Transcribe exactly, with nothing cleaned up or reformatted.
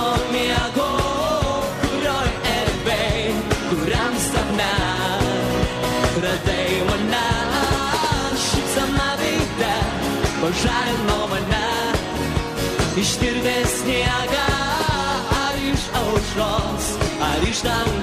miego, kurioj erdvėj, kuriam sapne radai mane, šypsena veide pažadino mane, ištirpė sniegą, ar iš aušros, ar iš dangaus.